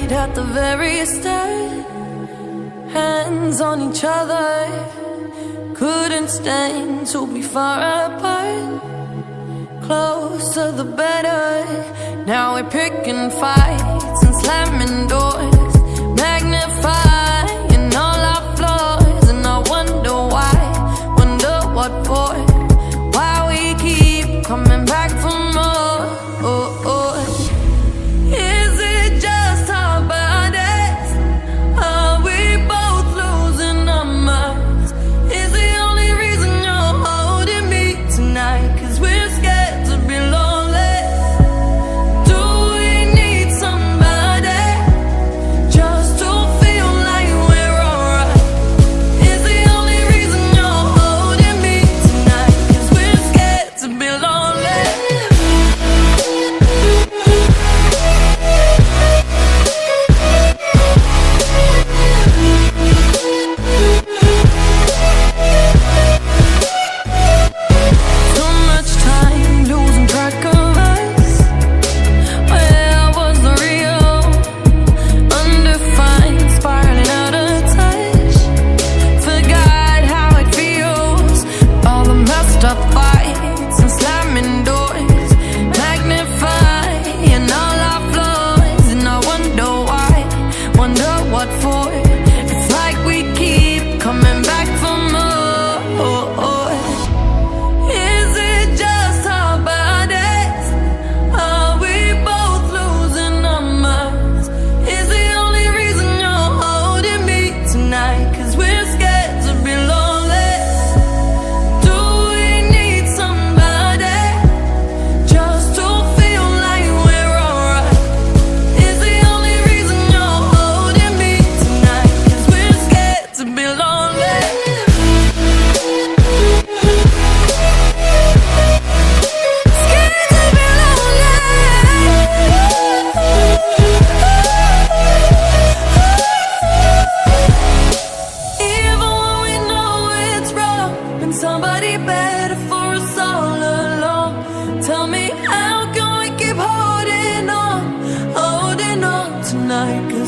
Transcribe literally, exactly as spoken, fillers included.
right at the very start, hands on each other, couldn't stand to be far apart. Closer the better. Now we're picking fights and slamming doors, magnifying all our flaws. And I wonder why, wonder what for, why we keep coming back for more. Oh, oh. Is it just our bodies? Are we both losing our minds? Is the only reason you're holding me tonight 'cause we're scared to be lonely? Do we need somebody just to feel like we're alright? Is the only reason you're holding me tonight 'cause we're scared to be lonely? Too much time losing track of us. Where was the real? Undefined, spiraling out of touch. Forgot how it feels. All the messed up fights and slamming doors, magnifying all our flaws. And I wonder why, wonder what for. It's like we keep coming back for more. Is it just our bodies? Are we both losing our minds? Is the only reason you're holding me tonight 'cause we're scared to be lonely? Do we need somebody just to feel like we're alright? Is the only reason you're holding me tonight 'cause we're scared to be lonely? Even when we know it's wrong, been somebody better for us all along. Tell me, how can we keep holding on, holding on tonight?